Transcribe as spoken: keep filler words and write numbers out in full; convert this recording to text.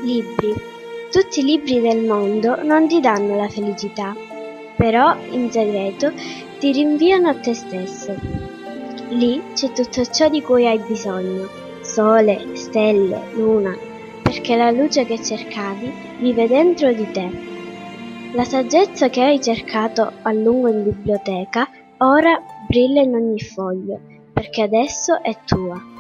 Libri. Tutti i libri del mondo non ti danno la felicità, però in segreto ti rinviano a te stesso. Lì c'è tutto ciò di cui hai bisogno: sole, stelle, luna, perché la luce che cercavi vive dentro di te. La saggezza che hai cercato a lungo in biblioteca ora brilla in ogni foglio, perché adesso è tua.